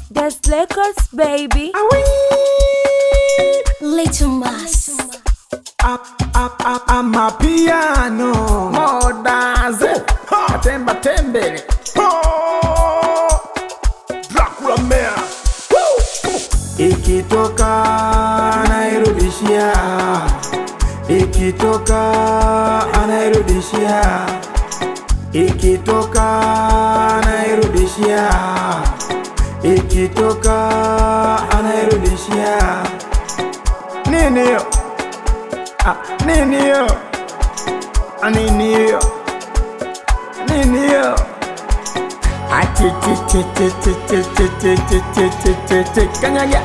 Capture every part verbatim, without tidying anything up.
That's Records, baby. Little Mas. Up, up, up, I'm a piano. Modaze. Temba tembele. Dracula Mare. Ikitoka anairudishia. Ikitoka anairudishia. Ikitoka anairudishia. Ikitoka anairudishia. Nini yo? Ah, nini yo? Ah, nini yo? Nini yo? Ah, ti ti ti ti ti ti ti ti ti ti ti ti ti kanyaga.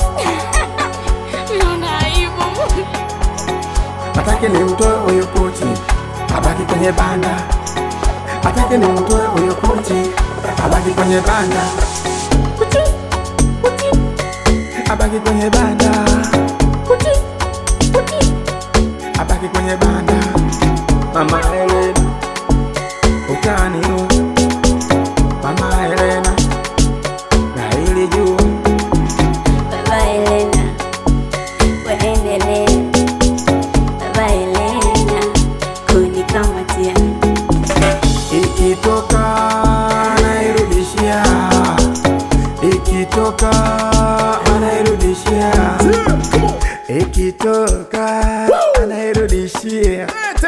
Naona aibu. Atake ni mtoe huyo kochi, abaki kwenye banda. Atake ni mtoe huyo kochi, abaki kwenye banda. Kuchi, kuchi, abaki kwenye banda. Kuchi, kuchi, abaki kwenye banda. Mama Helena, utani huu. Mama Helena, na ili juu. Baba Helena, waendelee. Baba Helena, kunikamatia. Ikitoka anairudishia. Ikitoka anairudishia. Ikitoka anairudishia.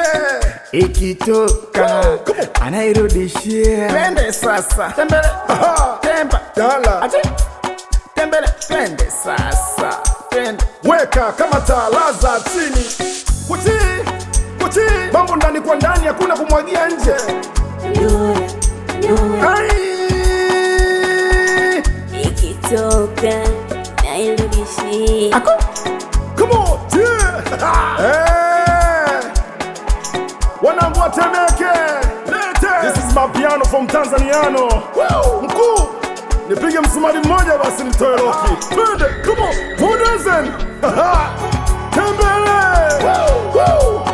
Ikitoka anairudishia. Twende sasa. Tembele. Temba. Dala. Ati. Tembele. Twende sasa. Twende. Weka kama talaza chini. Kuti, kuti. Mambo ndani kwa ndani, hakuna kumwagia nje. Nura, nura. Ai! Ikitoka nairudishia. Ako. Come on, yeah. Eh. Wanangu wa Temeke. Lete. This is my piano from Tanzaniano. Wow. Mkuu. Nipige msumari mmoja basi nitoe roki. Twende, come on. Two dozen. Tembele. Wow, wow.